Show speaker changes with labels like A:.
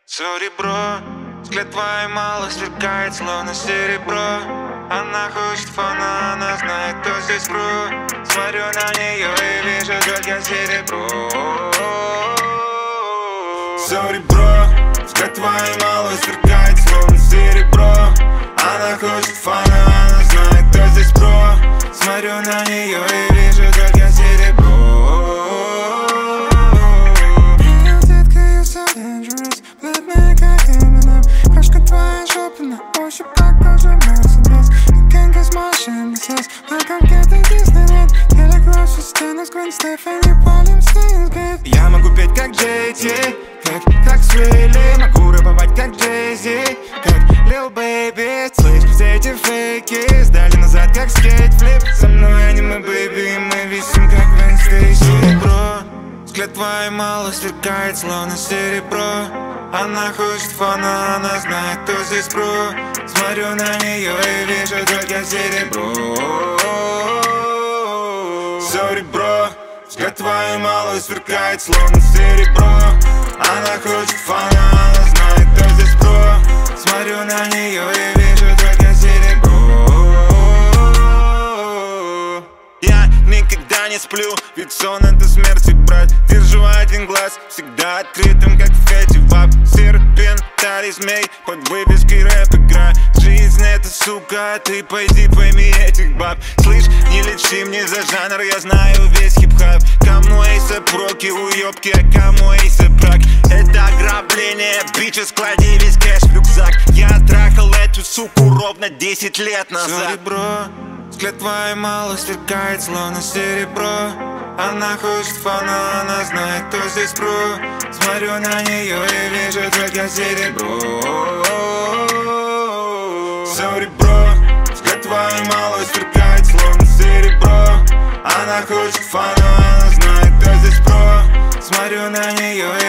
A: Сори, бро, взгляд твой мало сверкает, словно серебро. Она хочет фана, она знает, кто здесь про. Смотрю на нее и вижу только серебро. Сори, бро, взгляд твой мало сверкает, словно серебро. Она хочет фана, она знает, кто здесь про. Смотрю на нее и вижу только серебро.
B: Привет, детка, you so dangerous. Бледная, как Eminem. Крошка твоя жопа на ощупь, как кожа Mercedes. Кенга с машин сес, на конкеты Диснейленд. Телеграф со стены с Гвен Стефани, палим Стейнсгейт.
A: Я могу петь как Джей-Зи, как Свилли. Могу рэповать как Джей-Зи, как Lil Baby. Слышь, все эти фейки сдали назад как скейтфлип. Со мной аниме, бэйби, мы висим как Вен Стейси. Бро, взгляд твой мало сверкает, словно серебро. Она хочет фана, она знает, кто здесь про. Смотрю на нее и вижу только серебро. Сори, бро, взгляд твой мало сверкает, словно серебро. Она хочет фана, она знает, кто здесь про. Смотрю на нее и вижу только серебро. Я никогда не сплю, ведь сон это смерть, брат. Держу один глаз всегда открытым, как в Фете Вап. Серпентарий змей под вывеской рэп-игра. Жизнь это сука, ты пойди пойми этих баб. Слышь, не лечи мне за жанр, я знаю весь хип-хап. Кому эйса проки, уёбки, а кому эйса брак. Это ограбление, бича, склади весь кэш в рюкзак. Я трахал эту суку ровно 10 лет назад. Сори, бро, взгляд твой мало сверкает, словно серебро. Она хочет фана, она знает, кто здесь про. Смотрю на нее и вижу только серебро. Сори, бро, взгляд твой мало сверкает, словно серебро. Она хочет фана, она знает, кто здесь про. Смотрю на нее